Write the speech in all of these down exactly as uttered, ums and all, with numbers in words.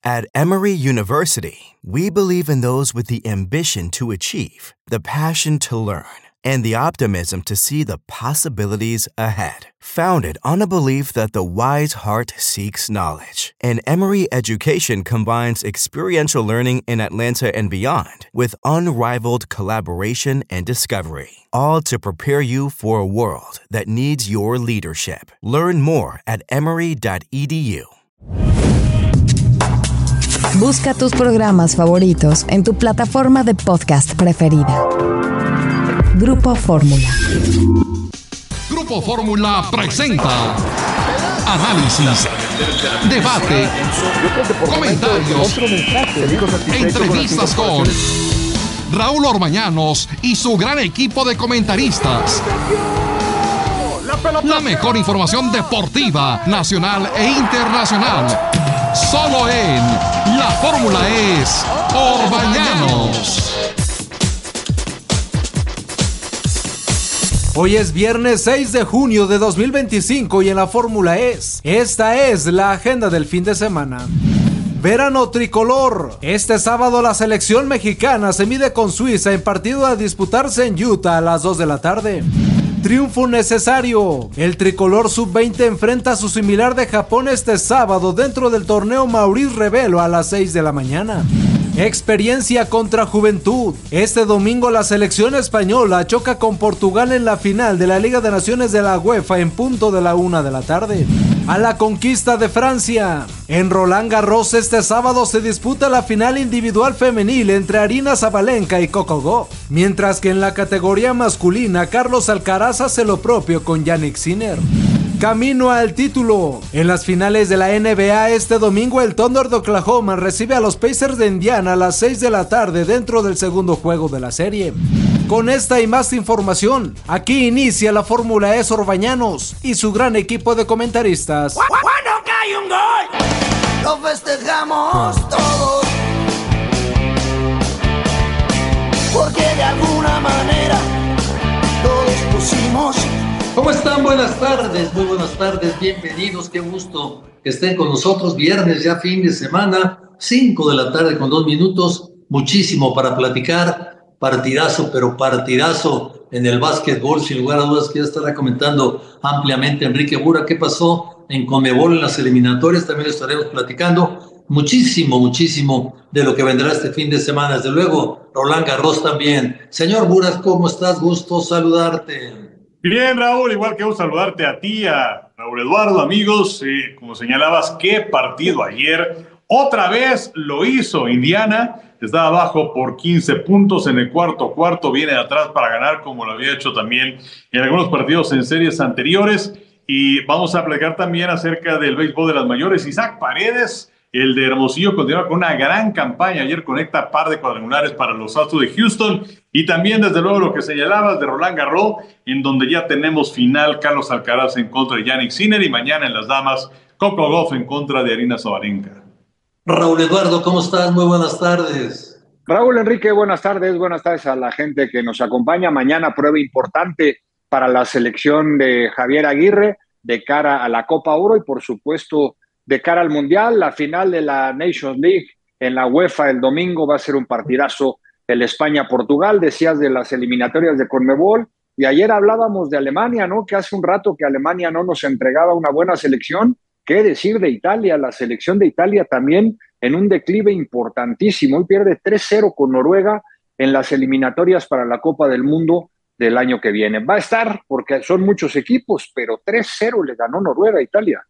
At Emory University, we believe in those with the ambition to achieve, the passion to learn, and the optimism to see the possibilities ahead. Founded on a belief that the wise heart seeks knowledge, and Emory Education combines experiential learning in Atlanta and beyond with unrivaled collaboration and discovery, all to prepare you for a world that needs your leadership. Learn more at emory dot e d u. Busca tus programas favoritos en tu plataforma de podcast preferida. Grupo Fórmula. Grupo Fórmula presenta análisis, debate, comentarios, entrevistas con Raúl Orbañanos y su gran equipo de comentaristas. La mejor información deportiva, nacional e internacional. Solo en La Fórmula es Orbañanos. Hoy es viernes seis de junio de dos mil veinticinco y en La Fórmula es. Esta es la agenda del fin de semana. Verano tricolor. Este sábado la selección mexicana se mide con Suiza en partido a disputarse en Utah a las dos de la tarde. Triunfo necesario. El tricolor sub veinte enfrenta a su similar de Japón este sábado dentro del torneo Maurice Revelo a las seis de la mañana. Experiencia contra juventud. Este domingo la selección española choca con Portugal en la final de la Liga de Naciones de la UEFA en punto de la una de la tarde. A la conquista de Francia. En Roland Garros este sábado se disputa la final individual femenil entre Aryna Sabalenka y Coco Gauff, mientras que en la categoría masculina Carlos Alcaraz hace lo propio con Jannik Sinner. Camino al título. En las finales de la N B A este domingo el Thunder de Oklahoma recibe a los Pacers de Indiana a las seis de la tarde dentro del segundo juego de la serie. Con esta y más información, aquí inicia la Fórmula E Orbañanos y su gran equipo de comentaristas. Cuando cae un gol, lo festejamos todos, porque de alguna manera todos pusimos. ¿Cómo están? Buenas tardes, muy buenas tardes, bienvenidos, qué gusto que estén con nosotros. Viernes, ya fin de semana, cinco de la tarde con dos minutos, muchísimo para platicar, partidazo, pero partidazo en el básquetbol, sin lugar a dudas que ya estará comentando ampliamente Enrique Bura. ¿Ququé pasó en Conmebol en las eliminatorias? También lo estaremos platicando. Muchísimo, muchísimo de lo que vendrá este fin de semana. Desde luego, Roland Garros también. Señor Buras, ¿cómo estás? Gusto saludarte. Bien, Raúl, igual que un saludarte a ti, a Raúl Eduardo, amigos. Eh, como señalabas, qué partido ayer. Otra vez lo hizo Indiana. Estaba abajo por quince puntos en el cuarto cuarto. Viene de atrás para ganar, como lo había hecho también en algunos partidos en series anteriores. Y vamos a platicar también acerca del béisbol de las mayores. Isaac Paredes, el de Hermosillo, continúa con una gran campaña. Ayer conecta par de cuadrangulares para los Astros de Houston. Y también, desde luego, lo que señalabas de Roland Garros, en donde ya tenemos final Carlos Alcaraz en contra de Jannik Sinner y mañana en las damas Coco Gauff en contra de Aryna Sabalenka. Raúl Eduardo, ¿cómo estás? Muy buenas tardes. Raúl Enrique, buenas tardes. Buenas tardes a la gente que nos acompaña. Mañana prueba importante para la selección de Javier Aguirre de cara a la Copa Oro y, por supuesto, de cara al Mundial. La final de la Nations League en la UEFA el domingo va a ser un partidazo. El España-Portugal, decías de las eliminatorias de Conmebol, y ayer hablábamos de Alemania, ¿no? Que hace un rato que Alemania no nos entregaba una buena selección. ¿Qué decir de Italia? La selección de Italia también en un declive importantísimo. Hoy pierde tres cero con Noruega en las eliminatorias para la Copa del Mundo del año que viene. Va a estar, porque son muchos equipos, pero tres cero le ganó Noruega a Italia.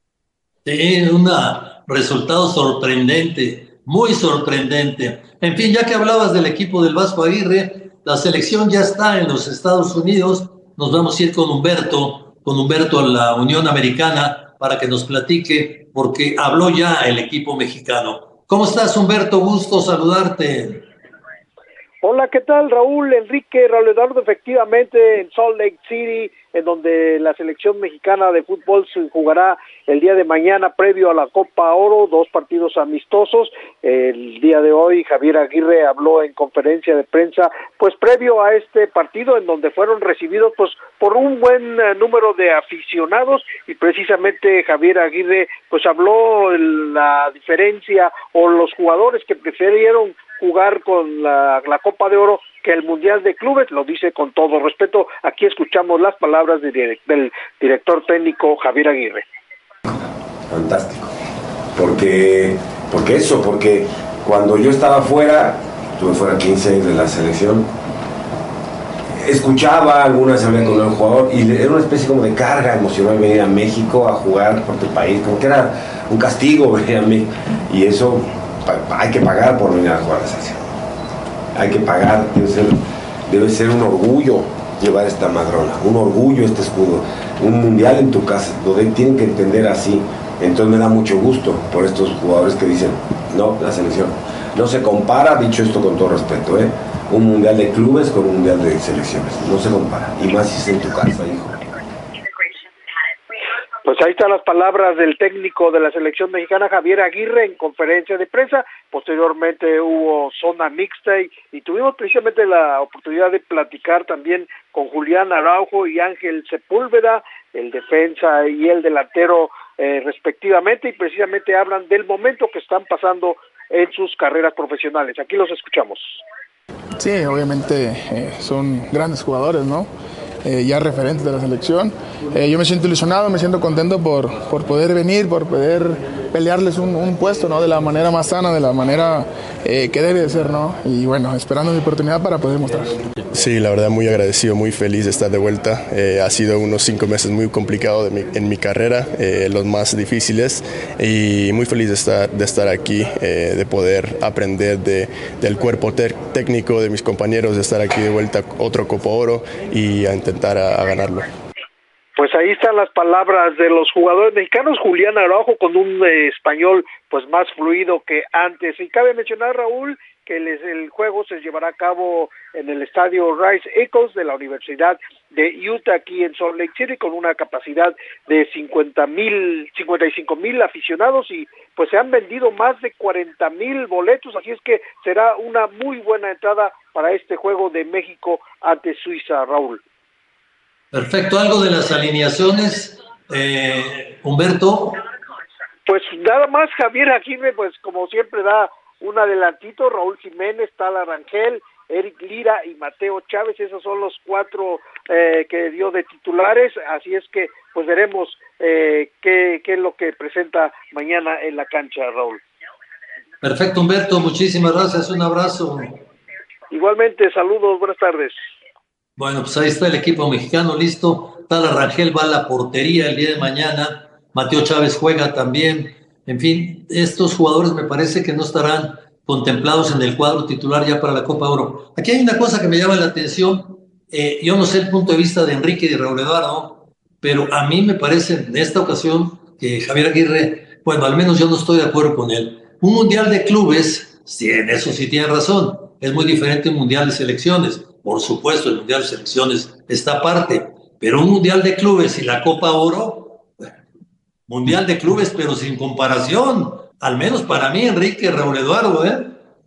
Sí, un resultado sorprendente. Muy sorprendente. En fin, ya que hablabas del equipo del Vasco Aguirre, la selección ya está en los Estados Unidos. Nos vamos a ir con Humberto, con Humberto a la Unión Americana para que nos platique, porque habló ya el equipo mexicano. ¿Cómo estás, Humberto? Gusto saludarte. Hola, ¿qué tal, Raúl, Enrique, Raúl Eduardo? Efectivamente, en Salt Lake City, en donde la selección mexicana de fútbol se jugará el día de mañana previo a la Copa Oro, dos partidos amistosos. El día de hoy Javier Aguirre habló en conferencia de prensa, pues previo a este partido, en donde fueron recibidos pues por un buen uh, número de aficionados, y precisamente Javier Aguirre pues habló la diferencia o los jugadores que prefirieron jugar con la, la Copa de Oro que el Mundial de Clubes. Lo dice con todo respeto. Aquí escuchamos las palabras de direct, del director técnico Javier Aguirre. Fantástico, porque, porque eso, porque cuando yo estaba fuera, estuve fuera quince años de la selección, escuchaba algunas hablar con el jugador y era una especie como de carga emocional venir a México a jugar por tu país, como que era un castigo venir a México, y eso hay que pagar por venir a jugar a la selección, hay que pagar, debe ser, debe ser un orgullo llevar esta madrona, un orgullo este escudo, un mundial en tu casa, lo de, tienen que entender así. Entonces me da mucho gusto por estos jugadores que dicen, no, la selección no se compara, dicho esto con todo respeto, ¿eh? Un mundial de clubes con un mundial de selecciones, no se compara, y más si es en tu casa, hijo. Pues ahí están las palabras del técnico de la selección mexicana, Javier Aguirre, en conferencia de prensa. Posteriormente hubo zona mixta y, y tuvimos precisamente la oportunidad de platicar también con Julián Araujo y Ángel Sepúlveda, el defensa y el delantero eh, respectivamente, y precisamente hablan del momento que están pasando en sus carreras profesionales. Aquí los escuchamos. Sí, obviamente eh, son grandes jugadores, ¿no? Eh, ya referentes de la selección. Eh, yo me siento ilusionado, me siento contento por, por poder venir, por poder pelearles un, un puesto, ¿no? De la manera más sana, de la manera eh, que debe de ser, ¿no? Y bueno, esperando mi oportunidad para poder mostrar. Sí, la verdad muy agradecido, muy feliz de estar de vuelta. Eh, ha sido unos cinco meses muy complicados de mi, en mi carrera, eh, los más difíciles, y muy feliz de estar, de estar aquí, eh, de poder aprender de, del cuerpo te- técnico de mis compañeros, de estar aquí de vuelta, otro Copa Oro, y a intentar a, a ganarlo. Pues ahí están las palabras de los jugadores mexicanos. Julián Araujo con un eh, español pues más fluido que antes. Y cabe mencionar, Raúl, que les, el juego se llevará a cabo en el estadio Rice Eccles de la Universidad de Utah, aquí en Salt Lake City, con una capacidad de cincuenta mil, cincuenta y cinco mil aficionados, y pues se han vendido más de cuarenta mil boletos, así es que será una muy buena entrada para este juego de México ante Suiza, Raúl. Perfecto. ¿Algo de las alineaciones, eh, Humberto? Pues nada más, Javier Aguirre, pues como siempre da un adelantito. Raúl Jiménez, Tala Rangel, Eric Lira y Mateo Chávez, esos son los cuatro eh, que dio de titulares, así es que pues veremos eh, qué, qué es lo que presenta mañana en la cancha, Raúl. Perfecto, Humberto, muchísimas gracias, un abrazo. Igualmente, saludos, buenas tardes. Bueno, pues ahí está el equipo mexicano listo. Tala Rangel va a la portería el día de mañana. Mateo Chávez juega también. En fin, estos jugadores me parece que no estarán contemplados en el cuadro titular ya para la Copa Oro. Aquí hay una cosa que me llama la atención. Eh, yo no sé el punto de vista de Enrique y de Raúl Eduardo, pero a mí me parece en esta ocasión que Javier Aguirre, bueno, al menos yo no estoy de acuerdo con él. Un mundial de clubes, sí, en eso sí tiene razón. Es muy diferente un mundial de selecciones. Por supuesto, el mundial de selecciones está aparte, pero un mundial de clubes y la Copa Oro, bueno, mundial de clubes, pero sin comparación, al menos para mí, Enrique, Raúl Eduardo, ¿eh?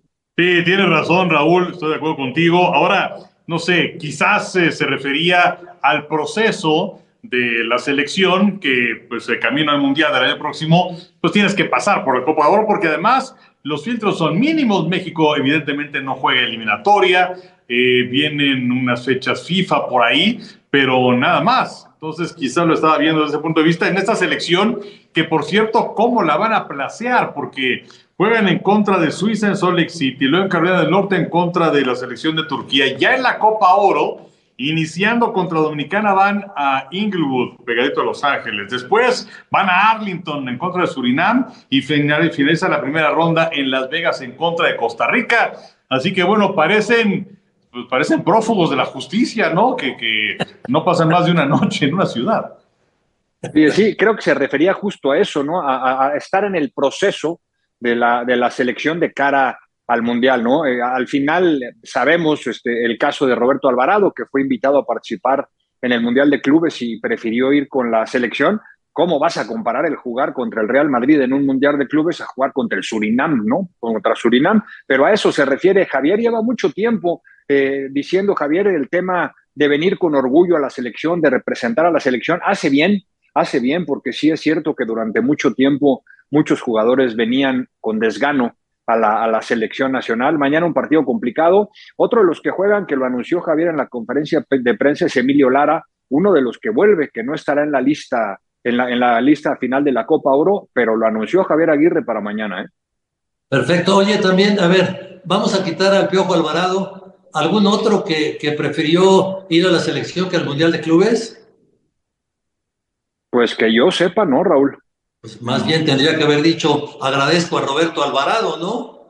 Sí, tienes razón, Raúl, estoy de acuerdo contigo. Ahora, no sé, quizás eh, se refería al proceso de la selección que, pues, el camino al mundial del año próximo, pues tienes que pasar por la Copa Oro, porque además los filtros son mínimos. México evidentemente no juega eliminatoria, eh, vienen unas fechas FIFA por ahí, pero nada más. Entonces quizás lo estaba viendo desde ese punto de vista en esta selección, que por cierto, ¿cómo la van a placear? Porque juegan en contra de Suiza en Salt Lake City, luego en Carolina del Norte en contra de la selección de Turquía. Ya en la Copa Oro, iniciando contra Dominicana, van a Inglewood, pegadito a Los Ángeles. Después van a Arlington en contra de Surinam y finaliza la primera ronda en Las Vegas en contra de Costa Rica. Así que bueno, parecen, pues parecen prófugos de la justicia, ¿no? Que, que no pasan más de una noche en una ciudad. Sí, sí, creo que se refería justo a eso, ¿no? A, a estar en el proceso de la, de la selección de cara al Mundial, ¿no? Eh, al final sabemos este, el caso de Roberto Alvarado, que fue invitado a participar en el Mundial de Clubes y prefirió ir con la selección. ¿Cómo vas a comparar el jugar contra el Real Madrid en un Mundial de Clubes a jugar contra el Surinam, ¿no? Contra Surinam, pero a eso se refiere Javier. Lleva mucho tiempo eh, diciendo, Javier, el tema de venir con orgullo a la selección, de representar a la selección. Hace bien, hace bien, porque sí es cierto que durante mucho tiempo muchos jugadores venían con desgano a la, a la selección nacional. Mañana un partido complicado. Otro de los que juegan, que lo anunció Javier en la conferencia de prensa, es Emilio Lara, uno de los que vuelve, que no estará en la lista En la, en la lista final de la Copa Oro, pero lo anunció Javier Aguirre para mañana, ¿eh? Perfecto. Oye, también, a ver, vamos a quitar al Piojo Alvarado. ¿Algún otro que, que prefirió ir a la selección que al Mundial de Clubes? Pues que yo sepa, no, Raúl. Pues más bien tendría que haber dicho, agradezco a Roberto Alvarado, ¿no?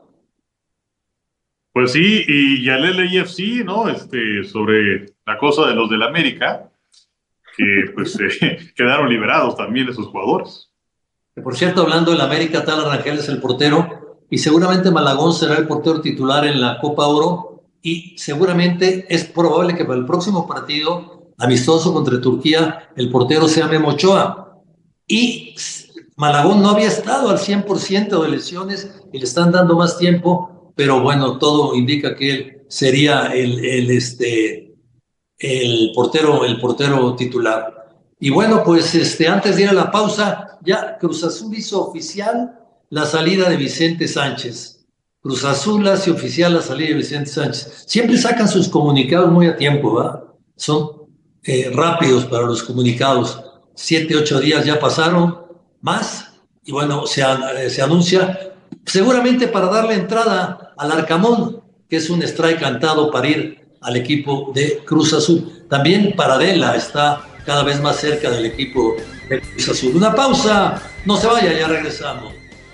Pues sí, y al L A F C, ¿no? Este, sobre la cosa de los del América, que pues eh, quedaron liberados también esos jugadores. Por cierto, hablando del América, Tala Rangel es el portero y seguramente Malagón será el portero titular en la Copa Oro y seguramente es probable que para el próximo partido amistoso contra Turquía el portero sea Memo Ochoa. Y Malagón no había estado al cien por ciento de lesiones y le están dando más tiempo, pero bueno, todo indica que él sería el, el este... el portero, el portero titular. Y bueno, pues este, antes de ir a la pausa, ya Cruz Azul hizo oficial la salida de Vicente Sánchez. Cruz Azul hace oficial la salida de Vicente Sánchez. Siempre sacan sus comunicados muy a tiempo, ¿verdad? Son eh, rápidos para los comunicados. Siete, ocho días ya pasaron, más, y bueno, se, eh, se anuncia, seguramente para darle entrada al Arcamón, que es un strike cantado para ir al equipo de Cruz Azul. También Paradela está cada vez más cerca del equipo de Cruz Azul. Una pausa, no se vaya, ya regresamos.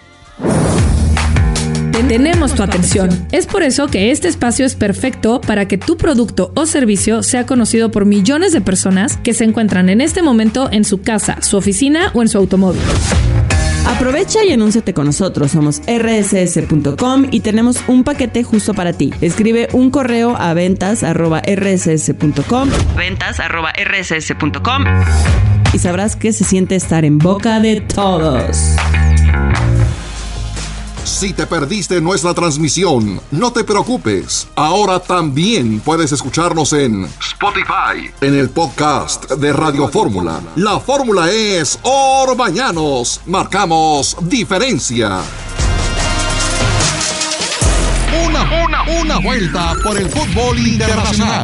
Tenemos tu atención. Es por eso que este espacio es perfecto para que tu producto o servicio sea conocido por millones de personas que se encuentran en este momento en su casa, su oficina o en su automóvil. Aprovecha y anúnciate con nosotros. Somos erre ese ese punto com y tenemos un paquete justo para ti. Escribe un correo a ventas arroba erre ese ese punto com, ventas arroba erre ese ese punto com, y sabrás que se siente estar en boca de todos. Si te perdiste nuestra transmisión, no te preocupes. Ahora también puedes escucharnos en Spotify, en el podcast de Radio Fórmula. La fórmula es Orbañanos. Marcamos diferencia. Una, una, una vuelta por el fútbol internacional.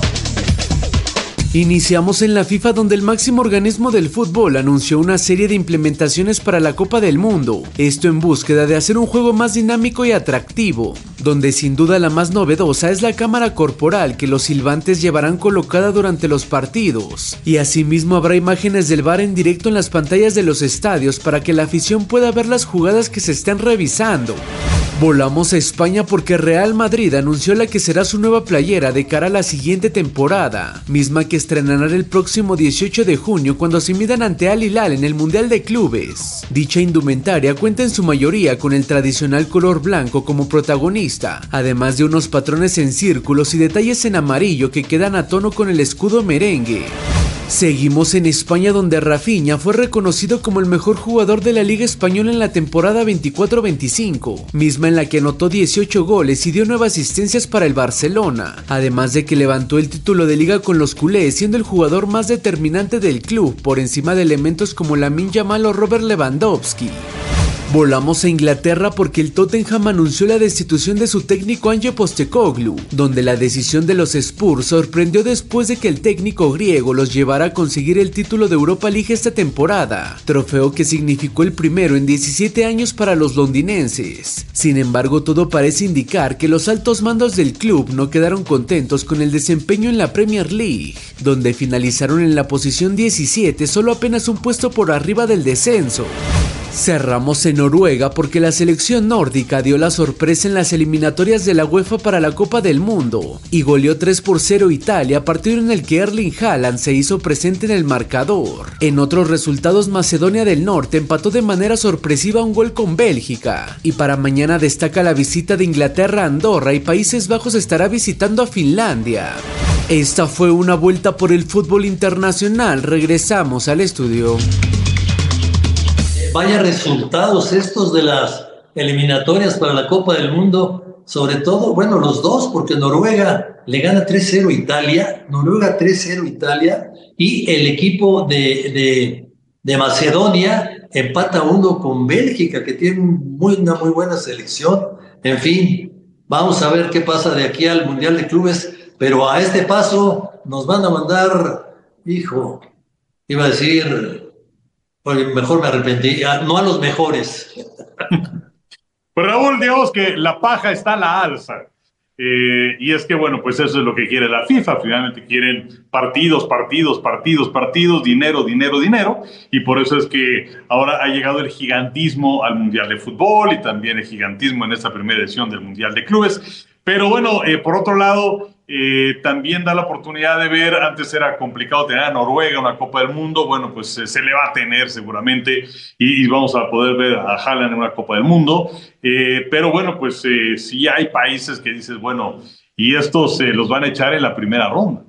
Iniciamos en la FIFA, donde el máximo organismo del fútbol anunció una serie de implementaciones para la Copa del Mundo, esto en búsqueda de hacer un juego más dinámico y atractivo, donde sin duda la más novedosa es la cámara corporal que los silbantes llevarán colocada durante los partidos, y asimismo habrá imágenes del V A R en directo en las pantallas de los estadios para que la afición pueda ver las jugadas que se estén revisando. Volamos a España porque Real Madrid anunció la que será su nueva playera de cara a la siguiente temporada, misma que estrenará el próximo dieciocho de junio cuando se midan ante Al Hilal en el Mundial de Clubes. Dicha indumentaria cuenta en su mayoría con el tradicional color blanco como protagonista, además de unos patrones en círculos y detalles en amarillo que quedan a tono con el escudo merengue. Seguimos en España, donde Rafinha fue reconocido como el mejor jugador de la Liga Española en la temporada veinticuatro veinticinco, misma en la que anotó dieciocho goles y dio nueve asistencias para el Barcelona, además de que levantó el título de Liga con los culés, siendo el jugador más determinante del club por encima de elementos como Lamine Yamal o Robert Lewandowski. Volamos a Inglaterra porque el Tottenham anunció la destitución de su técnico Ange Postecoglou, donde la decisión de los Spurs sorprendió después de que el técnico griego los llevara a conseguir el título de Europa League esta temporada, trofeo que significó el primero en diecisiete años para los londinenses. Sin embargo, todo parece indicar que los altos mandos del club no quedaron contentos con el desempeño en la Premier League, donde finalizaron en la posición diecisiete, solo apenas un puesto por arriba del descenso. Cerramos en Noruega porque la selección nórdica dio la sorpresa en las eliminatorias de la UEFA para la Copa del Mundo y goleó tres por cero Italia, partido en el que Erling Haaland se hizo presente en el marcador. En otros resultados, Macedonia del Norte empató de manera sorpresiva un gol con Bélgica, y para mañana destaca la visita de Inglaterra a Andorra y Países Bajos estará visitando a Finlandia. Esta fue una vuelta por el fútbol internacional. Regresamos al estudio. Vaya resultados estos de las eliminatorias para la Copa del Mundo, sobre todo, bueno, los dos, porque Noruega le gana tres cero a Italia, Noruega tres cero a Italia, y el equipo de, de, de Macedonia empata uno con Bélgica, que tiene muy, una muy buena selección. En fin, vamos a ver qué pasa de aquí al Mundial de Clubes, pero a este paso nos van a mandar, hijo, iba a decir... mejor me arrepentí, no a los mejores. Pues Raúl, digamos que la paja está a la alza. Eh, y es que, bueno, pues eso es lo que quiere la FIFA. Finalmente quieren partidos, partidos, partidos, partidos, dinero, dinero, dinero. Y por eso es que ahora ha llegado el gigantismo al Mundial de Fútbol y también el gigantismo en esta primera edición del Mundial de Clubes. Pero bueno, eh, por otro lado, eh, también da la oportunidad de ver, antes era complicado tener a Noruega una Copa del Mundo, bueno, pues eh, se le va a tener seguramente y, y vamos a poder ver a Haaland en una Copa del Mundo, eh, pero bueno, pues eh, sí hay países que dices, bueno, y estos se eh, los van a echar en la primera ronda.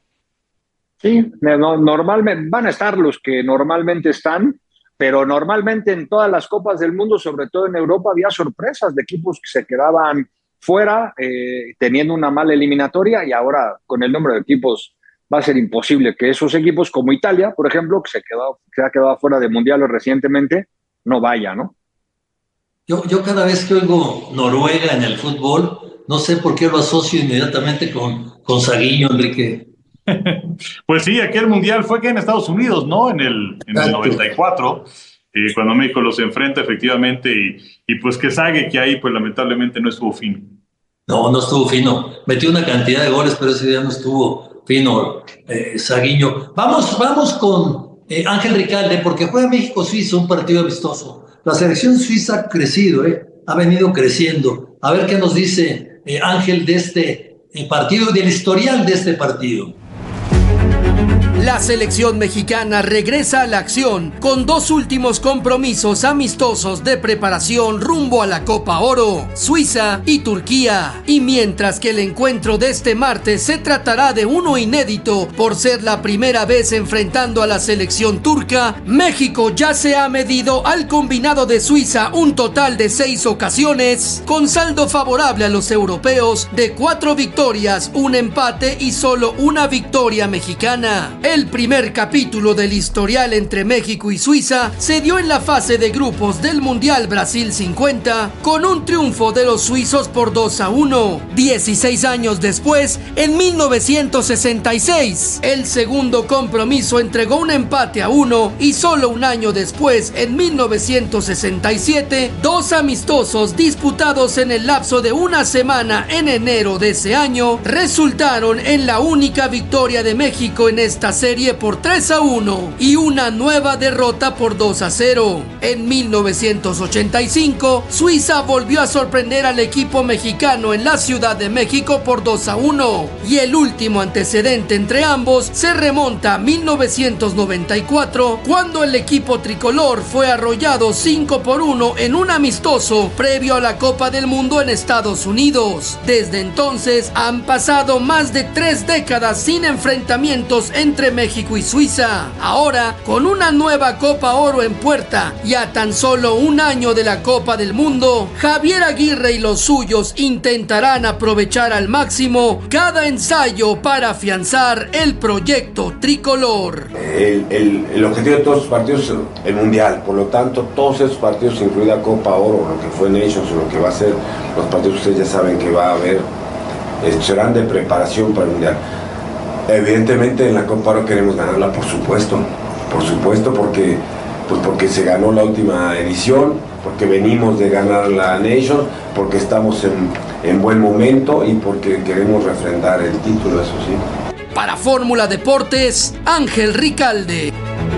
Sí, no, normalmente van a estar los que normalmente están, pero normalmente en todas las Copas del Mundo, sobre todo en Europa, había sorpresas de equipos que se quedaban fuera, eh, teniendo una mala eliminatoria, y ahora con el número de equipos va a ser imposible que esos equipos como Italia, por ejemplo, que se, quedó, se ha quedado fuera de mundiales recientemente, no vaya, ¿no? Yo, yo cada vez que oigo Noruega en el fútbol, no sé por qué lo asocio inmediatamente con, con Saguiño, Enrique. Pues sí, aquel mundial fue que en Estados Unidos, ¿no? En el, en el noventa y cuatro, eh, cuando México los enfrenta efectivamente, y, y pues que Sague, que ahí pues lamentablemente no estuvo fino. No, no estuvo fino. Metió una cantidad de goles, pero ese día no estuvo fino, eh, Saguiño. Vamos, vamos con eh, Ángel Ricalde, porque juega México-Suiza, un partido amistoso. La selección suiza ha crecido, eh, ha venido creciendo. A ver qué nos dice eh, Ángel de este eh, partido, del historial de este partido. La selección mexicana regresa a la acción con dos últimos compromisos amistosos de preparación rumbo a la Copa Oro, Suiza y Turquía. Y mientras que el encuentro de este martes se tratará de uno inédito por ser la primera vez enfrentando a la selección turca, México ya se ha medido al combinado de Suiza un total de seis ocasiones, con saldo favorable a los europeos de cuatro victorias, un empate y solo una victoria mexicana. El primer capítulo del historial entre México y Suiza se dio en la fase de grupos del Mundial Brasil cincuenta, con un triunfo de los suizos por dos a uno. dieciséis años después, en mil novecientos sesenta y seis, el segundo compromiso entregó un empate a uno, y solo un año después, en mil novecientos sesenta y siete, dos amistosos disputados en el lapso de una semana en enero de ese año resultaron en la única victoria de México en esta serie por tres a uno y una nueva derrota por dos a cero. En mil novecientos ochenta y cinco, Suiza volvió a sorprender al equipo mexicano en la Ciudad de México por dos a uno, y el último antecedente entre ambos se remonta a mil novecientos noventa y cuatro, cuando el equipo tricolor fue arrollado cinco por uno en un amistoso previo a la Copa del Mundo en Estados Unidos. Desde entonces han pasado más de tres décadas sin enfrentamientos entre México y Suiza. Ahora, con una nueva Copa Oro en puerta y a tan solo un año de la Copa del Mundo, Javier Aguirre y los suyos intentarán aprovechar al máximo cada ensayo para afianzar el proyecto tricolor. El, el, el objetivo de todos los partidos es el Mundial, por lo tanto todos esos partidos, incluida Copa Oro, lo que fue Nations, lo que va a ser los partidos, ustedes ya saben que va a haber, eh, serán de preparación para el Mundial. Evidentemente en la Copa Oro queremos ganarla, por supuesto, por supuesto, porque, pues porque se ganó la última edición, porque venimos de ganar la Nation, porque estamos en, en buen momento y porque queremos refrendar el título, eso sí. Para Fórmula Deportes, Ángel Ricalde.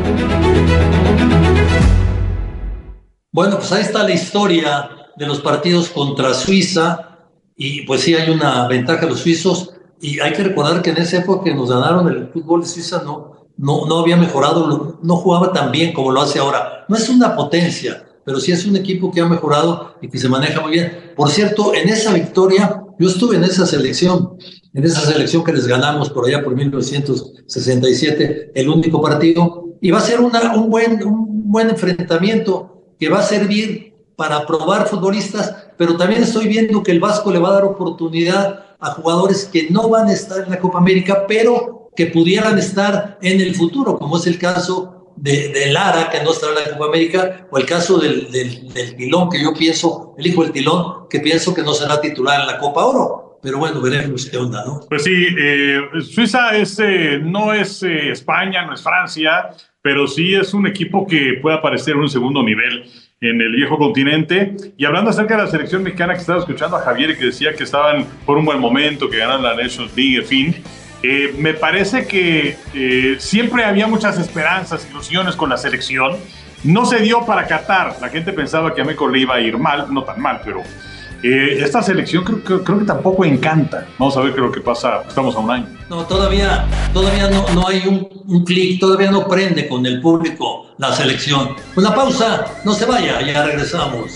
Bueno, pues ahí está la historia de los partidos contra Suiza, y pues sí hay una ventaja de los suizos. Y hay que recordar que en esa época que nos ganaron el fútbol de Suiza no, no, no había mejorado, no jugaba tan bien como lo hace ahora. No es una potencia, pero sí es un equipo que ha mejorado y que se maneja muy bien. Por cierto, en esa victoria Yo estuve en esa selección, en esa selección que les ganamos por allá por mil novecientos sesenta y siete, el único partido, y va a ser una, un, buen, un buen enfrentamiento que va a servir para probar futbolistas, pero también estoy viendo que el Vasco le va a dar oportunidad a jugadores que no van a estar en la Copa América, pero que pudieran estar en el futuro, como es el caso de, de Lara, que no estará en la Copa América, o el caso del, del, del Tilón, que yo pienso, el hijo del Tilón, que pienso que no será titular en la Copa Oro. Pero bueno, veremos qué onda, ¿no? Pues sí, eh, Suiza es, eh, no es eh, España, no es Francia, pero sí es un equipo que puede aparecer en un segundo nivel en el viejo continente. Y hablando acerca de la selección mexicana, que estaba escuchando a Javier, que decía que estaban por un buen momento, que ganan la Nations League, en fin, eh, me parece que eh, siempre había muchas esperanzas, ilusiones con la selección. No se dio para Qatar. La gente pensaba que a México le iba a ir mal, no tan mal, pero eh, esta selección creo, creo, creo que tampoco encanta. Vamos a ver qué es lo que pasa. Estamos a un año. No, todavía, todavía no, no hay un, un clic, todavía no prende con el público la selección. Una pausa, no se vaya, ya regresamos.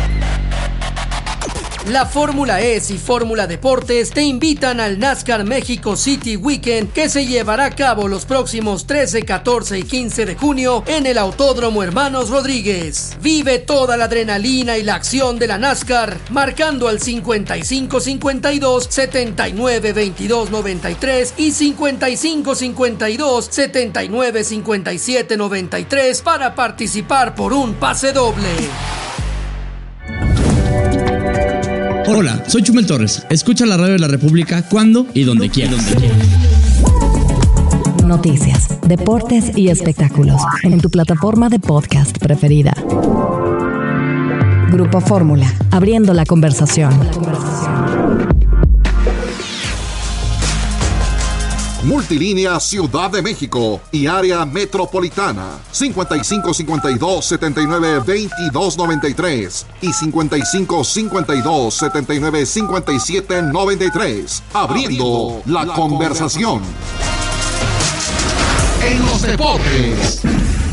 La Fórmula E y Fórmula Deportes te invitan al NASCAR México City Weekend, que se llevará a cabo los próximos trece, catorce y quince de junio en el Autódromo Hermanos Rodríguez. Vive toda la adrenalina y la acción de la NASCAR marcando al cincuenta y cinco cincuenta y dos, setenta y nueve veintidós noventa y tres y cincuenta y cinco cincuenta y dos, setenta y nueve cincuenta y siete noventa y tres para participar por un pase doble. Hola, soy Chumel Torres. Escucha la radio de la República cuando y donde quieras. Noticias, deportes y espectáculos en tu plataforma de podcast preferida. Grupo Fórmula, abriendo la conversación. Multilínea Ciudad de México y área metropolitana cincuenta y cinco cincuenta y dos, setenta y nueve veintidós noventa y tres y cincuenta y cinco cincuenta y dos, setenta y nueve cincuenta y siete noventa y tres. Abriendo, Abriendo la, la conversación. conversación. En los deportes.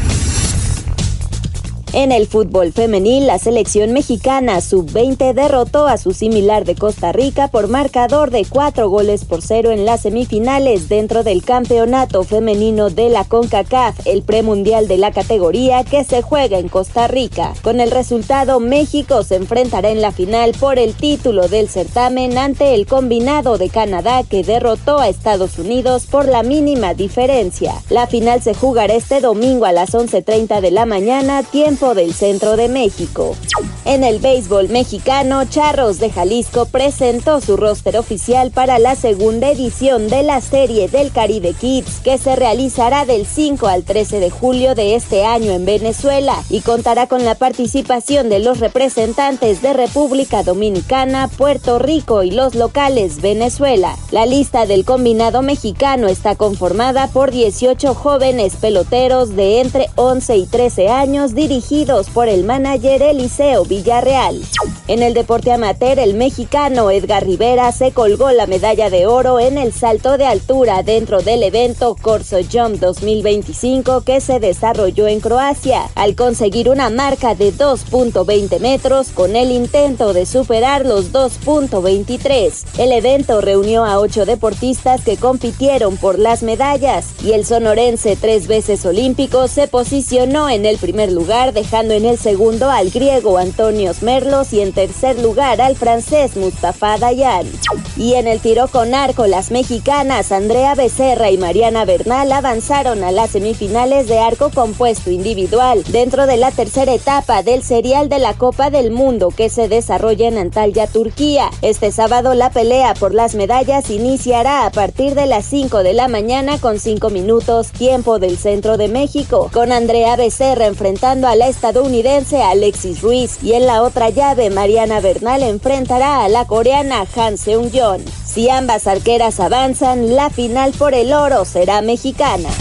En el fútbol femenil, la selección mexicana sub veinte derrotó a su similar de Costa Rica por marcador de cuatro goles por cero en las semifinales dentro del campeonato femenino de la CONCACAF, el premundial de la categoría que se juega en Costa Rica. Con el resultado, México se enfrentará en la final por el título del certamen ante el combinado de Canadá, que derrotó a Estados Unidos por la mínima diferencia. La final se jugará este domingo a las once treinta de la mañana, tiempo del centro de México. En el béisbol mexicano, Charros de Jalisco presentó su roster oficial para la segunda edición de la Serie del Caribe Kids, que se realizará del cinco al trece de julio de este año en Venezuela y contará con la participación de los representantes de República Dominicana, Puerto Rico y los locales Venezuela. La lista del combinado mexicano está conformada por dieciocho jóvenes peloteros de entre once y trece años, dirigidos por el manager Eliseo Villarreal. En el deporte amateur, el mexicano Edgar Rivera se colgó la medalla de oro en el salto de altura dentro del evento Corso Jump dos mil veinticinco que se desarrolló en Croacia, al conseguir una marca de dos punto veinte metros con el intento de superar los dos punto veintitrés. El evento reunió a ocho deportistas que compitieron por las medallas y el sonorense, tres veces olímpico, se posicionó en el primer lugar, dejando en el segundo al griego Antonios Merlos y en tercer lugar al francés Mustafa Dayan. Y en el tiro con arco, las mexicanas Andrea Becerra y Mariana Bernal avanzaron a las semifinales de arco compuesto individual dentro de la tercera etapa del serial de la Copa del Mundo que se desarrolla en Antalya, Turquía. Este sábado la pelea por las medallas iniciará a partir de las cinco de la mañana con cinco minutos tiempo del centro de México, con Andrea Becerra enfrentando a la estadounidense Alexis Ruiz y en la otra llave Mariana Bernal enfrentará a la coreana Han Seung-yeon. Si ambas arqueras avanzan, la final por el oro será mexicana.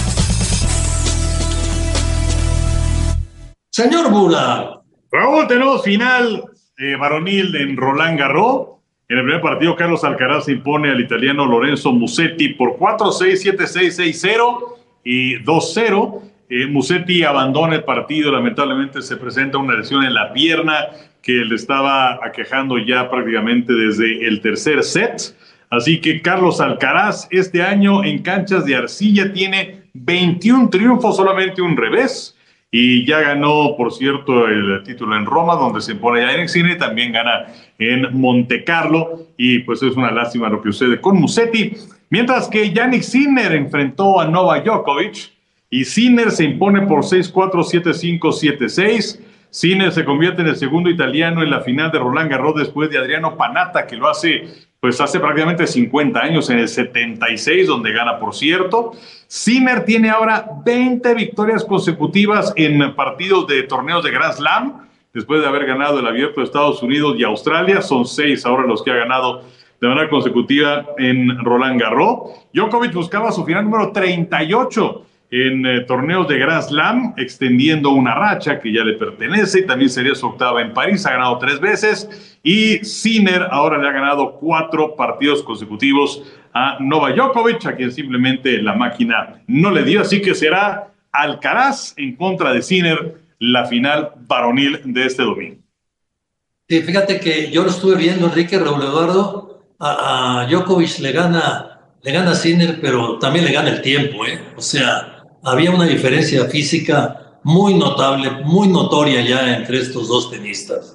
Señor Bula. Raúl, tenemos final eh, varonil en Roland Garros. En el primer partido, Carlos Alcaraz se impone al italiano Lorenzo Musetti por cuatro seis, siete seis, seis cero y dos cero. Eh, Musetti abandona el partido, lamentablemente se presenta una lesión en la pierna, que le estaba aquejando ya prácticamente desde el tercer set. Así que Carlos Alcaraz este año en canchas de arcilla tiene veintiún triunfos, solamente un revés. Y ya ganó, por cierto, el título en Roma, donde se pone Jannik Sinner, también gana en Monte Carlo. Y pues es una lástima lo que sucede con Musetti. Mientras que Jannik Sinner enfrentó a Novak Djokovic y Sinner se impone por seis cuatro, siete cinco, siete seis. Sinner se convierte en el segundo italiano en la final de Roland Garros después de Adriano Panatta, que lo hace pues hace prácticamente cincuenta años, en el setenta y seis, donde gana, por cierto. Sinner tiene ahora veinte victorias consecutivas en partidos de torneos de Grand Slam, después de haber ganado el Abierto de Estados Unidos y Australia. Son seis ahora los que ha ganado de manera consecutiva en Roland Garros. Djokovic buscaba su final número treinta y ocho en eh, torneos de Grand Slam, extendiendo una racha que ya le pertenece, y también sería su octava en París, ha ganado tres veces, y Sinner ahora le ha ganado cuatro partidos consecutivos a Novak Djokovic, a quien simplemente la máquina no le dio, así que será Alcaraz en contra de Sinner la final varonil de este domingo. Sí, fíjate que yo lo estuve viendo, Enrique, Raúl Eduardo, a, a Djokovic le gana, le gana Sinner, pero también le gana el tiempo, ¿eh? O sea, había una diferencia física muy notable, muy notoria ya entre estos dos tenistas.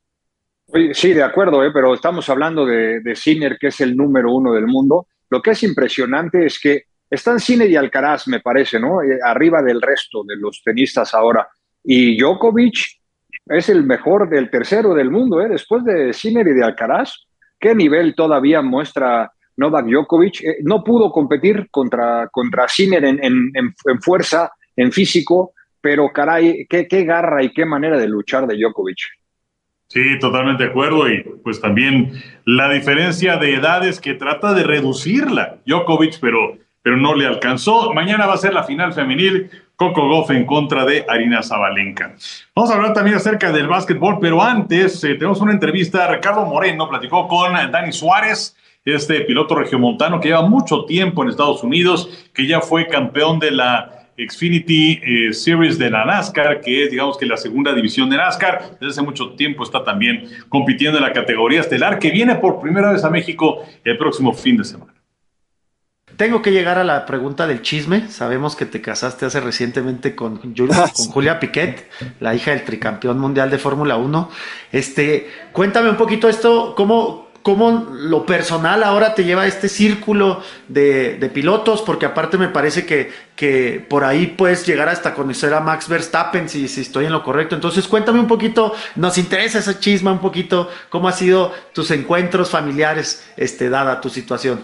Sí, de acuerdo, ¿eh? Pero estamos hablando de, de Sinner, que es el número uno del mundo. Lo que es impresionante es que están Sinner y Alcaraz, me parece, ¿no? Eh, arriba del resto de los tenistas ahora. Y Djokovic es el mejor del tercero del mundo, ¿eh? Después de Sinner y de Alcaraz. ¿Qué nivel todavía muestra Novak Djokovic? Eh, no pudo competir contra, contra Sinner en, en, en, en fuerza, en físico, pero caray, qué, qué garra y qué manera de luchar de Djokovic. Sí, totalmente de acuerdo, y pues también la diferencia de edades que trata de reducirla Djokovic, pero, pero no le alcanzó. Mañana va a ser la final femenil, Coco Gauff en contra de Aryna Sabalenka. Vamos a hablar también acerca del básquetbol, pero antes eh, tenemos una entrevista. Ricardo Moreno platicó con Dani Suárez, este piloto regiomontano que lleva mucho tiempo en Estados Unidos, que ya fue campeón de la Xfinity eh, Series de la NASCAR, que es, digamos, que la segunda división de NASCAR. Desde hace mucho tiempo está también compitiendo en la categoría estelar, que viene por primera vez a México el próximo fin de semana. Tengo que llegar a la pregunta del chisme. Sabemos que te casaste hace recientemente con Julia, con Julia Piquet, la hija del tricampeón mundial de Fórmula uno. Este, cuéntame un poquito esto, ¿cómo... ¿Cómo lo personal ahora te lleva a este círculo de, de pilotos? Porque aparte me parece que, que por ahí puedes llegar hasta conocer a Max Verstappen, si, si estoy en lo correcto. Entonces cuéntame un poquito, nos interesa esa chisma un poquito, ¿cómo han sido tus encuentros familiares, este, dada tu situación?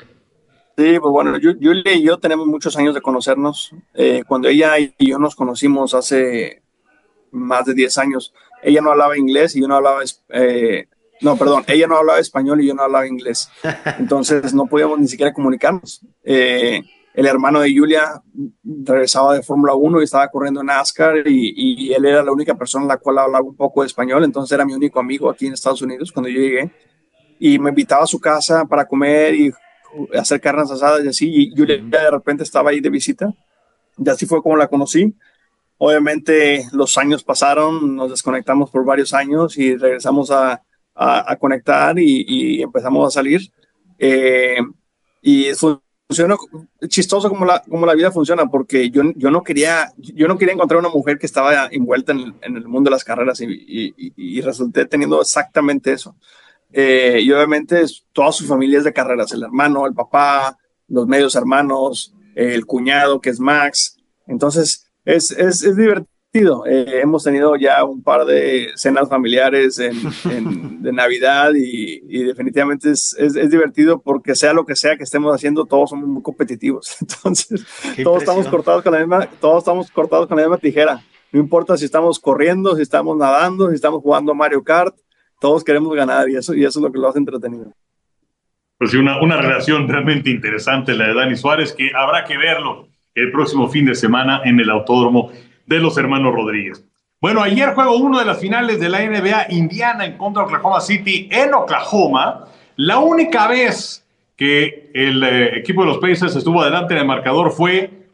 Sí, pues bueno, Julia y yo tenemos muchos años de conocernos. Eh, cuando ella y yo nos conocimos hace más de diez años, ella no hablaba inglés y yo no hablaba eh, No, perdón, ella no hablaba español y yo no hablaba inglés. Entonces no podíamos ni siquiera comunicarnos. Eh, el hermano de Julia regresaba de Fórmula uno y estaba corriendo en NASCAR y, y él era la única persona en la cual hablaba un poco de español. Entonces era mi único amigo aquí en Estados Unidos cuando yo llegué. Y me invitaba a su casa para comer y hacer carnes asadas y así. Y Julia de repente estaba ahí de visita. Y así fue como la conocí. Obviamente los años pasaron, nos desconectamos por varios años y regresamos a A, a conectar y, y empezamos a salir eh, y funciona chistoso como la, como la vida funciona, porque yo, yo, no quería, yo no quería encontrar una mujer que estaba envuelta en el, en el mundo de las carreras y, y, y resulté teniendo exactamente eso. Eh, y obviamente toda su familia es de carreras, el hermano, el papá, los medios hermanos, el cuñado que es Max. Entonces es, es, es divertido. Eh, hemos tenido ya un par de cenas familiares en, en, de Navidad y, y definitivamente es, es, es divertido, porque sea lo que sea que estemos haciendo, todos somos muy competitivos. Entonces todos estamos cortados con la misma, todos estamos cortados con la misma tijera. No importa si estamos corriendo, si estamos nadando, si estamos jugando Mario Kart, todos queremos ganar y eso, y eso es lo que lo hace entretenido. Pues sí, una, una relación realmente interesante la de Dani Suárez, que habrá que verlo el próximo fin de semana en el Autódromo de los Hermanos Rodríguez. Bueno, ayer juego uno de las finales de la N B A, Indiana en contra de Oklahoma City en Oklahoma. La única vez que el eh, equipo de los Pacers estuvo adelante en el marcador fue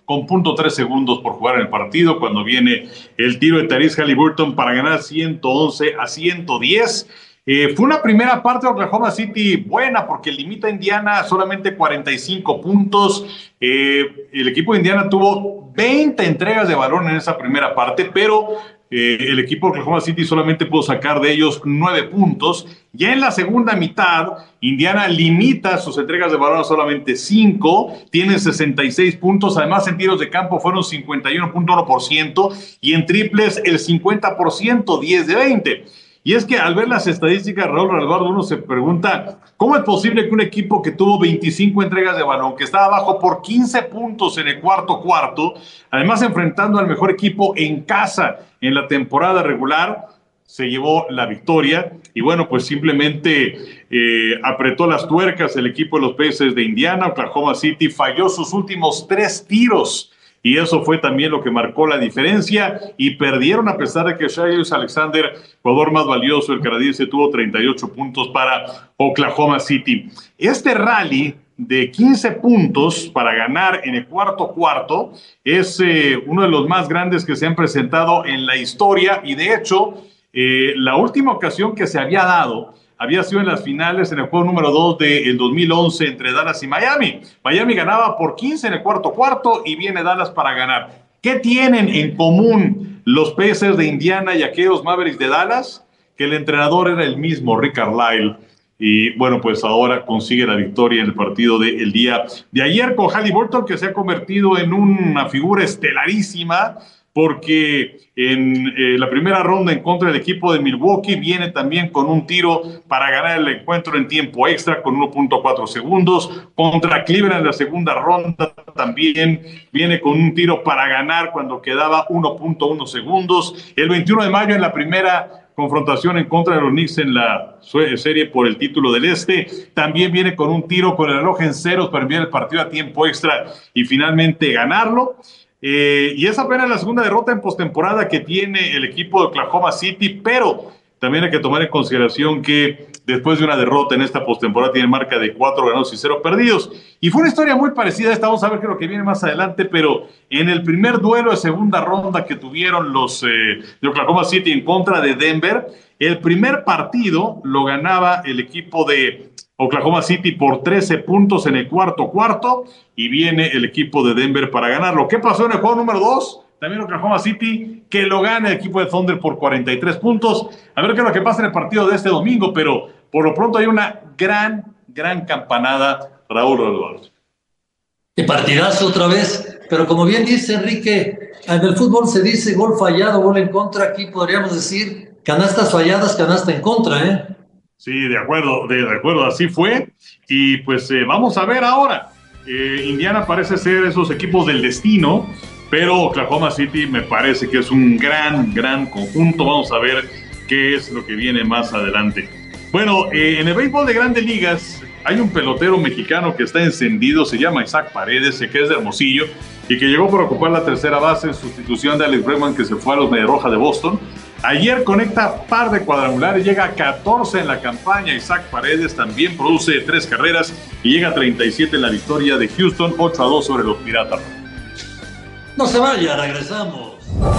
con punto tres segundos por jugar en el partido, cuando viene el tiro de Tyrese Haliburton para ganar ciento once a ciento diez. Eh, fue una primera parte de Oklahoma City buena, porque limita a Indiana solamente cuarenta y cinco puntos. Eh, el equipo de Indiana tuvo veinte entregas de balón en esa primera parte, pero eh, el equipo de Oklahoma City solamente pudo sacar de ellos nueve puntos. Ya en la segunda mitad, Indiana limita sus entregas de balón a solamente cinco, tiene sesenta y seis puntos, además en tiros de campo fueron cincuenta y uno punto uno por ciento y en triples el cincuenta por ciento, diez de veinte. Y es que al ver las estadísticas, Raúl Alvarado, uno se pregunta, ¿cómo es posible que un equipo que tuvo veinticinco entregas de balón, que estaba abajo por quince puntos en el cuarto cuarto, además enfrentando al mejor equipo en casa en la temporada regular, se llevó la victoria? Y bueno, pues simplemente eh, apretó las tuercas el equipo de los Pacers de Indiana. Oklahoma City falló sus últimos tres tiros, y eso fue también lo que marcó la diferencia, y perdieron a pesar de que Shai Alexander, jugador más valioso, el canadiense, tuvo treinta y ocho puntos para Oklahoma City. Este rally de quince puntos para ganar en el cuarto cuarto es eh, uno de los más grandes que se han presentado en la historia, y de hecho eh, la última ocasión que se había dado había sido en las finales en el juego número dos del dos mil once entre Dallas y Miami. Miami ganaba por quince en el cuarto cuarto y viene Dallas para ganar. ¿Qué tienen en común los Pacers de Indiana y aquellos Mavericks de Dallas? Que el entrenador era el mismo, Rick Carlisle. Y bueno, pues ahora consigue la victoria en el partido del día de ayer con Haliburton, que se ha convertido en una figura estelarísima, porque en eh, la primera ronda en contra del equipo de Milwaukee viene también con un tiro para ganar el encuentro en tiempo extra con uno punto cuatro segundos. Contra Cleveland en la segunda ronda también viene con un tiro para ganar cuando quedaba uno punto uno segundos. El veintiuno de mayo en la primera confrontación en contra de los Knicks en la serie por el título del Este, también viene con un tiro con el reloj en ceros para enviar el partido a tiempo extra y finalmente ganarlo. Eh, y es apenas la segunda derrota en postemporada que tiene el equipo de Oklahoma City, pero también hay que tomar en consideración que después de una derrota en esta postemporada tiene marca de cuatro ganados y cero perdidos. Y fue una historia muy parecida a esta, vamos a ver qué es lo que viene más adelante, pero en el primer duelo de segunda ronda que tuvieron los eh, de Oklahoma City en contra de Denver, el primer partido lo ganaba el equipo de Oklahoma City por trece puntos en el cuarto cuarto, y viene el equipo de Denver para ganarlo. ¿Qué pasó en el juego número dos? También Oklahoma City, que lo gana el equipo de Thunder por cuarenta y tres puntos. A ver qué es lo que pasa en el partido de este domingo, pero por lo pronto hay una gran, gran campanada, Raúl Eduardo. Qué partidazo otra vez, pero como bien dice Enrique, en el fútbol se dice gol fallado, gol en contra. Aquí podríamos decir canastas falladas, canasta en contra, ¿eh? Sí, de acuerdo, de, de acuerdo, así fue. Y pues eh, vamos a ver ahora. Eh, Indiana parece ser esos equipos del destino, pero Oklahoma City me parece que es un gran, gran conjunto. Vamos a ver qué es lo que viene más adelante. Bueno, eh, en el béisbol de Grandes Ligas hay un pelotero mexicano que está encendido, se llama Isaac Paredes, que es de Hermosillo, y que llegó por ocupar la tercera base en sustitución de Alex Bregman, que se fue a los Mediarrojas de Boston. Ayer conecta par de cuadrangulares, llega a catorce en la campaña. Isaac Paredes también produce tres carreras y llega a treinta y siete en la victoria de Houston, ocho a dos sobre los Piratas. No se vaya, regresamos.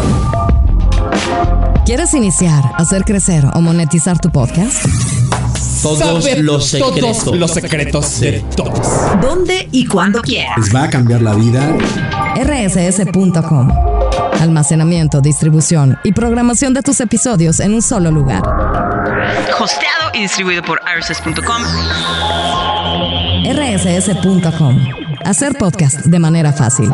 ¿Quieres iniciar, hacer crecer o monetizar tu podcast? Todos Saber los secretos. Todos los secretos de todos. ¿Dónde y cuándo quieras? Les va a cambiar la vida. R S S punto com. Almacenamiento, distribución y programación de tus episodios en un solo lugar. Hosteado y distribuido por R S S punto com. R S S punto com. Hacer podcast de manera fácil.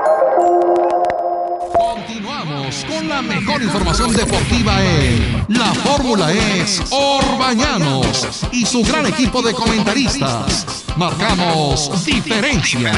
Continuamos con la mejor información deportiva en La Fórmula es Orbañanos y su gran equipo de comentaristas. Marcamos diferencia.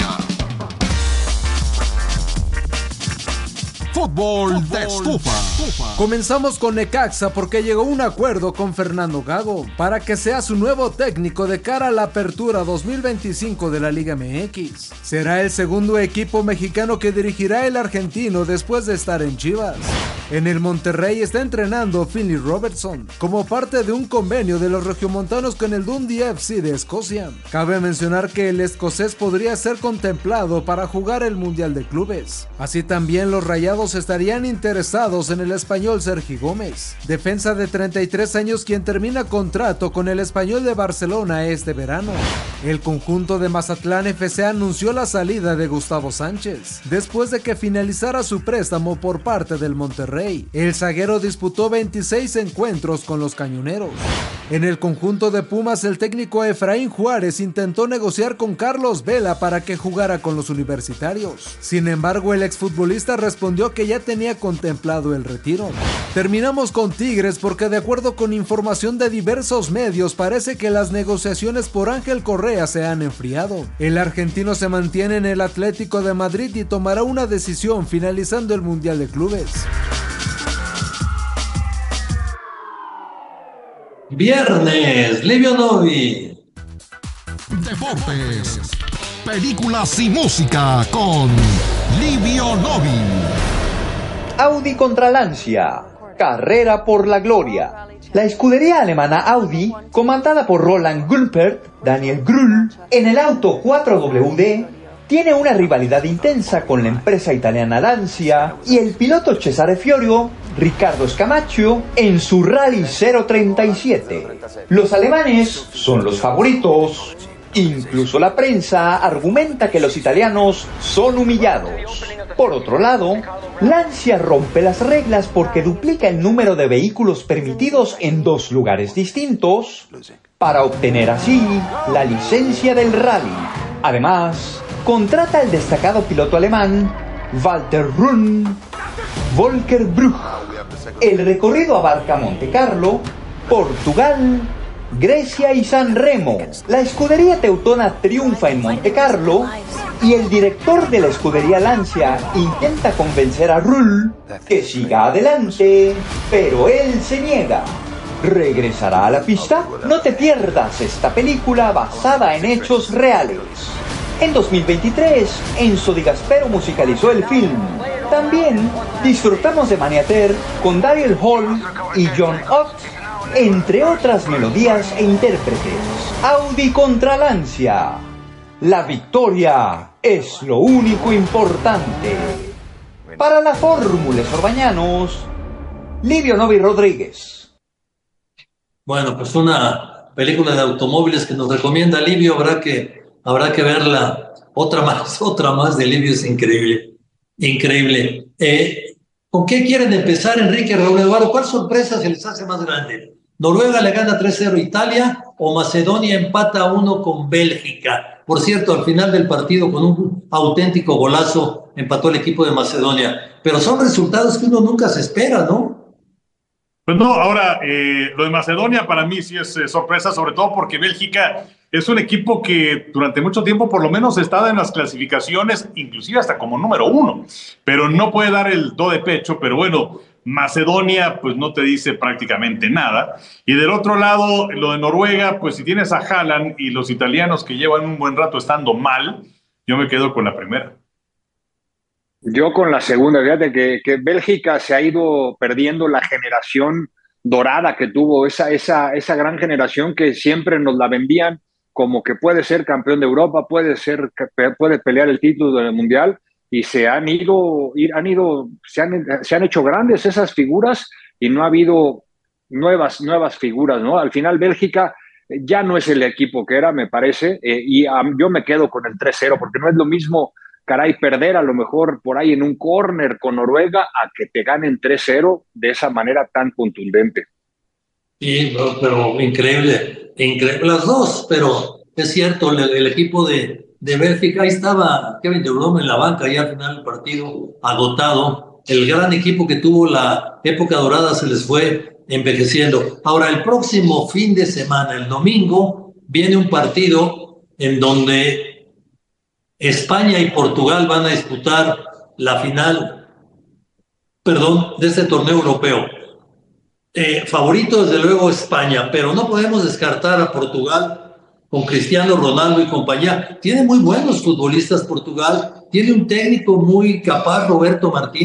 Fútbol de estufa. Comenzamos con Necaxa porque llegó a un acuerdo con Fernando Gago para que sea su nuevo técnico de cara a la apertura dos mil veinticinco de la Liga M X. Será el segundo equipo mexicano que dirigirá el argentino después de estar en Chivas. En el Monterrey está entrenando Finley Robertson como parte de un convenio de los regiomontanos con el Dundee F C de Escocia. Cabe mencionar que el escocés podría ser contemplado para jugar el Mundial de Clubes. Así también los Rayados estarían interesados en el español Sergi Gómez, defensa de treinta y tres años quien termina contrato con el Español de Barcelona este verano. El conjunto de Mazatlán F C anunció la salida de Gustavo Sánchez después de que finalizara su préstamo por parte del Monterrey. El zaguero disputó veintiséis encuentros con los cañoneros. En el conjunto de Pumas, el técnico Efraín Juárez intentó negociar con Carlos Vela para que jugara con los universitarios. Sin embargo, el exfutbolista respondió que ya tenía contemplado el retiro. Terminamos con Tigres porque, de acuerdo con información de diversos medios, parece que las negociaciones por Ángel Correa se han enfriado. El argentino se mantiene en el Atlético de Madrid y tomará una decisión finalizando el Mundial de Clubes. Viernes, Livio Novi. Deportes, películas y música con Livio Novi. Audi contra Lancia, carrera por la gloria. La escudería alemana Audi, comandada por Roland Gumpert, Daniel Grull, en el auto cuatro W D, tiene una rivalidad intensa con la empresa italiana Lancia y el piloto Cesare Fiorio, Riccardo Scamaccio, en su Rally cero treinta y siete. Los alemanes son los favoritos. Incluso la prensa argumenta que los italianos son humillados. Por otro lado, Lancia rompe las reglas porque duplica el número de vehículos permitidos en dos lugares distintos para obtener así la licencia del rally. Además, contrata al destacado piloto alemán Walter Rönn, Volker Bruch. El recorrido abarca Monte Carlo, Portugal, Grecia y San Remo. La escudería teutona triunfa en Monte Carlo y el director de la escudería Lancia intenta convencer a Rull que siga adelante, pero él se niega. ¿Regresará a la pista? No te pierdas esta película basada en hechos reales. En dos mil veintitrés, Enzo Di Gaspero musicalizó el film. También disfrutamos de Maniater con Daryl Hall y John Oates, entre otras melodías e intérpretes. Audi contra Lancia. La victoria es lo único importante. Para la Fórmula Orbañanos, Livio Novi Rodríguez. Bueno, pues una película de automóviles que nos recomienda Livio, habrá que, habrá que verla. Otra más, otra más de Livio, es increíble, increíble. Eh, ¿Con qué quieren empezar, Enrique, Raúl Eduardo? ¿Cuál sorpresa se les hace más grande? ¿Noruega le gana tres cero a Italia o Macedonia empata a uno con Bélgica? Por cierto, al final del partido, con un auténtico golazo, empató el equipo de Macedonia. Pero son resultados que uno nunca se espera, ¿no? Pues no, ahora, eh, lo de Macedonia para mí sí es eh, sorpresa, sobre todo porque Bélgica es un equipo que durante mucho tiempo por lo menos está en las clasificaciones, inclusive hasta como número uno, pero no puede dar el do de pecho. Pero bueno, Macedonia pues no te dice prácticamente nada. Y del otro lado, lo de Noruega, pues si tienes a Haaland y los italianos que llevan un buen rato estando mal, yo me quedo con la primera. Yo con la segunda. Fíjate que, que Bélgica se ha ido perdiendo la generación dorada que tuvo, esa, esa, esa gran generación que siempre nos la vendían como que puede ser campeón de Europa, puede ser, puede pelear el título del Mundial, y se han ido, han ido, se han, se han hecho grandes esas figuras y no ha habido nuevas, nuevas figuras, ¿no? Al final Bélgica ya no es el equipo que era, me parece, eh, y um, yo me quedo con el tres cero, porque no es lo mismo, caray, perder a lo mejor por ahí en un córner con Noruega a que te ganen tres cero de esa manera tan contundente. Sí, pero, pero increíble, increíble las dos, pero es cierto, el, el equipo de, de Bélgica, ahí estaba Kevin De Bruyne en la banca ya al final del partido, agotado. El gran equipo que tuvo la época dorada se les fue envejeciendo. Ahora, el próximo fin de semana, el domingo, viene un partido en donde España y Portugal van a disputar la final, perdón, de este torneo europeo. Eh, favorito desde luego España, pero no podemos descartar a Portugal con Cristiano Ronaldo y compañía. Tiene muy buenos futbolistas Portugal, tiene un técnico muy capaz, Roberto Martínez,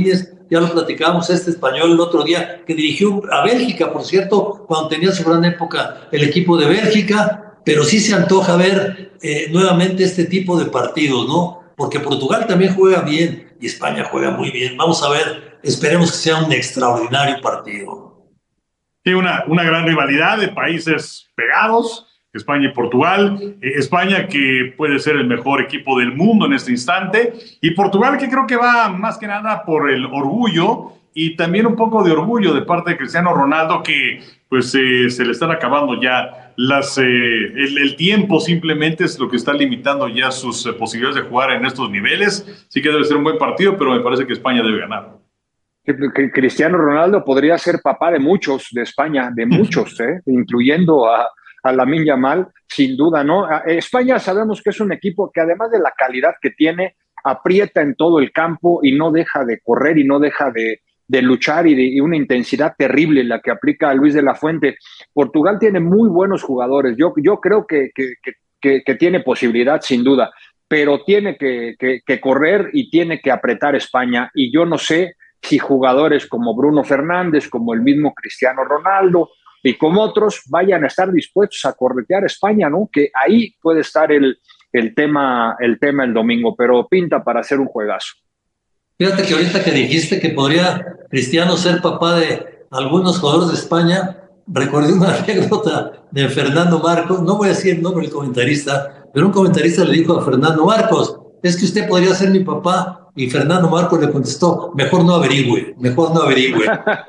ya lo platicábamos, este español el otro día, que dirigió a Bélgica, por cierto, cuando tenía su gran época el equipo de Bélgica, pero sí se antoja ver eh, nuevamente este tipo de partidos, ¿no? Porque Portugal también juega bien y España juega muy bien. Vamos a ver, esperemos que sea un extraordinario partido. Sí, una, una gran rivalidad de países pegados, España y Portugal. Eh, España que puede ser el mejor equipo del mundo en este instante, y Portugal que creo que va más que nada por el orgullo y también un poco de orgullo de parte de Cristiano Ronaldo, que pues eh, se le están acabando ya las, eh, el, el tiempo, simplemente es lo que está limitando ya sus eh, posibilidades de jugar en estos niveles. Sí que debe ser un buen partido, pero me parece que España debe ganar. Cristiano Ronaldo podría ser papá de muchos de España, de muchos, ¿eh? incluyendo a, a Lamine Yamal, sin duda, ¿no? España sabemos que es un equipo que, además de la calidad que tiene, aprieta en todo el campo y no deja de correr y no deja de, de luchar, y de y una intensidad terrible la que aplica a Luis de la Fuente. Portugal tiene muy buenos jugadores, yo, yo creo que, que, que, que tiene posibilidad, sin duda, pero tiene que, que, que correr y tiene que apretar España, y yo no sé si jugadores como Bruno Fernández, como el mismo Cristiano Ronaldo y como otros vayan a estar dispuestos a corretear a España, ¿no? Que ahí puede estar el, el, tema, el tema el domingo, pero pinta para hacer un juegazo. Fíjate que ahorita que dijiste que podría Cristiano ser papá de algunos jugadores de España, recordé una anécdota de Fernando Marcos, no voy a decir el nombre del comentarista, pero un comentarista le dijo a Fernando Marcos, es que usted podría ser mi papá. Y Fernando Marcos le contestó, mejor no averigüe, mejor no averigüe.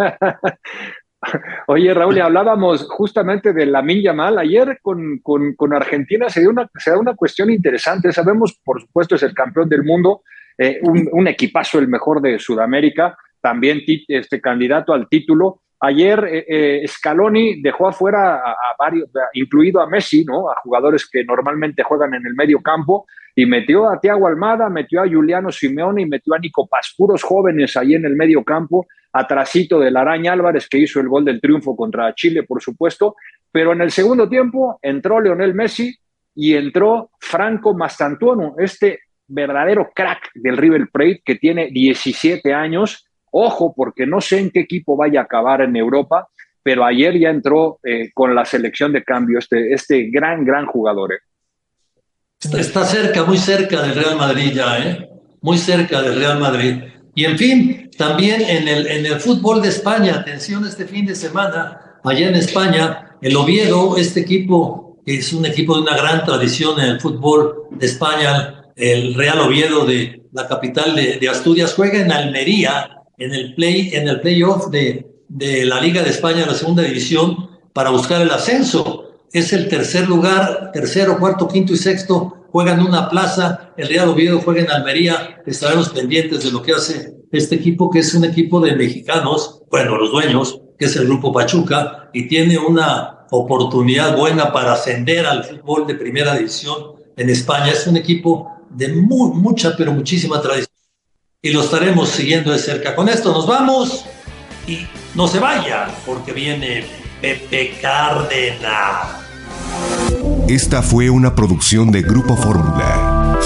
Oye, Raúl, hablábamos justamente de Lamine Yamal. Ayer con, con, con Argentina se dio, una, se da una cuestión interesante. Sabemos, por supuesto, es el campeón del mundo, eh, un, un equipazo, el mejor de Sudamérica, también este candidato al título. Ayer eh, eh, Scaloni dejó afuera a, a varios, a, incluido a Messi, ¿no? A jugadores que normalmente juegan en el medio campo, y metió a Thiago Almada, metió a Juliano Simeone y metió a Nico Paz, puros jóvenes ahí en el medio campo, atrasito de la Araña Álvarez, que hizo el gol del triunfo contra Chile, por supuesto. Pero en el segundo tiempo entró Lionel Messi y entró Franco Mastantuono, este verdadero crack del River Plate que tiene diecisiete años. Ojo, porque no sé en qué equipo vaya a acabar en Europa, pero ayer ya entró eh, con la selección de cambio este, este gran, gran jugador. ¿eh? Está, está cerca, muy cerca del Real Madrid ya, ¿eh? Muy cerca del Real Madrid. Y en fin, también en el, en el fútbol de España, atención este fin de semana, allá en España, el Oviedo, este equipo, que es un equipo de una gran tradición en el fútbol de España, el Real Oviedo de la capital de, de Asturias, juega en Almería, en el play, en el playoff de, de la Liga de España, la segunda división, para buscar el ascenso. Es el tercer lugar, tercero, cuarto, quinto y sexto juegan una plaza. El Real Oviedo juega en Almería. Estaremos pendientes de lo que hace este equipo, que es un equipo de mexicanos, bueno, los dueños, que es el Grupo Pachuca, y tiene una oportunidad buena para ascender al fútbol de primera división en España. Es un equipo de muy, mucha, pero muchísima tradición, y lo estaremos siguiendo de cerca. Con esto nos vamos, y no se vayan, porque viene Pepe Cárdenas. Esta fue una producción de Grupo Fórmula.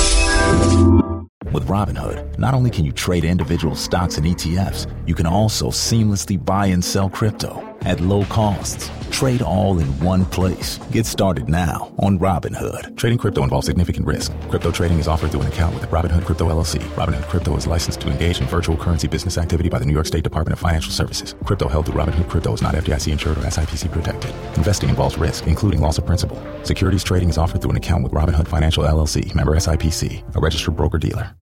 With Robinhood, not only can you trade individual stocks and E T Fs, you can also seamlessly buy and sell crypto at low costs. Trade all in one place. Get started now on Robinhood. Trading crypto involves significant risk. Crypto trading is offered through an account with Robinhood Crypto L L C. Robinhood Crypto is licensed to engage in virtual currency business activity by the New York State Department of Financial Services. Crypto held through Robinhood Crypto is not F D I C insured or S I P C protected. Investing involves risk, including loss of principal. Securities trading is offered through an account with Robinhood Financial L L C, member S I P C, a registered broker-dealer.